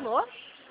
Alô?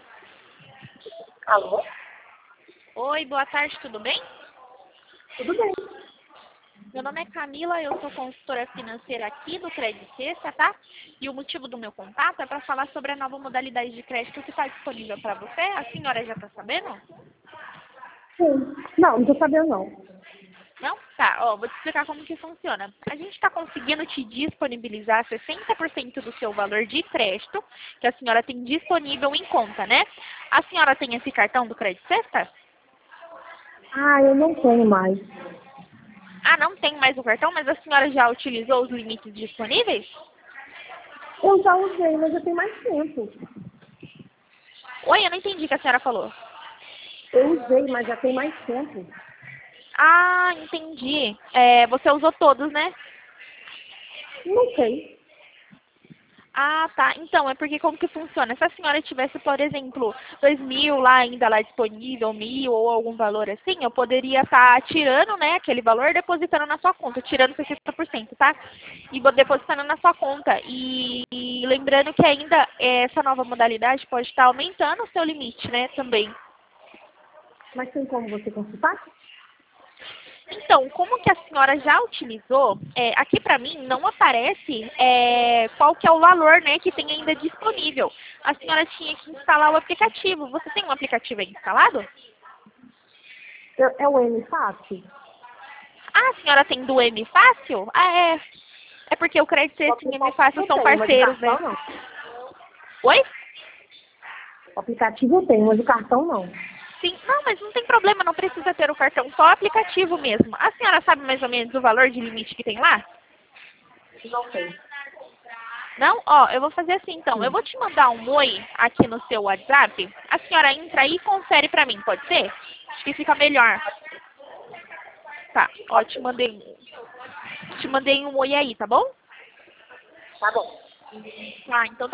Alô? Oi, boa tarde, tudo bem? Tudo bem. Meu nome é Camila, eu sou consultora financeira aqui do Crédito Sexta, tá? E o motivo do meu contato é para falar sobre a nova modalidade de crédito que está disponível para você. A senhora já está sabendo? Sim. Não tô sabendo não. Não? Tá, ó, vou te explicar como que funciona. A gente está conseguindo te disponibilizar 60% do seu valor de crédito que a senhora tem disponível em conta, né? A senhora tem esse cartão do Crédito Sexta? Ah, eu não tenho mais. Ah, não tem mais o cartão, mas a senhora já utilizou os limites disponíveis? Eu já usei, mas já tem mais tempo. Oi, eu não entendi o que a senhora falou. Eu usei, mas já tem mais tempo. Ah, entendi. Você usou todos, né? Não sei. Ah, tá. Então, é porque como que funciona? Se a senhora tivesse, por exemplo, 2.000 lá ainda lá disponível, 1.000 ou algum valor assim, eu poderia estar tirando, né, aquele valor, depositando na sua conta, tirando 60%, tá? E depositando na sua conta. E lembrando que ainda essa nova modalidade pode estar aumentando o seu limite, né, também. Mas tem como você consultar? Então, como que a senhora já utilizou, aqui para mim não aparece qual que é o valor, né, que tem ainda disponível. A senhora tinha que instalar o aplicativo. Você tem um aplicativo aí instalado? É o M Fácil? Ah, a senhora tem do M Fácil? Ah, é. É porque o Crédito O Sexta e o M aplicativo Fácil eu são tenho, mas o parceiros, né? cartão não. Oi? O aplicativo eu tenho, mas o cartão não. Sim. Não, mas não tem problema, não precisa ter o cartão, só o aplicativo mesmo. A senhora sabe mais ou menos o valor de limite que tem lá? Não sei. Não? Ó, eu vou fazer assim então. Eu Sim. vou te mandar um oi aqui no seu WhatsApp. A senhora entra aí e confere pra mim, pode ser? Acho que fica melhor. Tá, ó, Ok. te mandei um oi aí, tá bom? Tá bom. Tá, então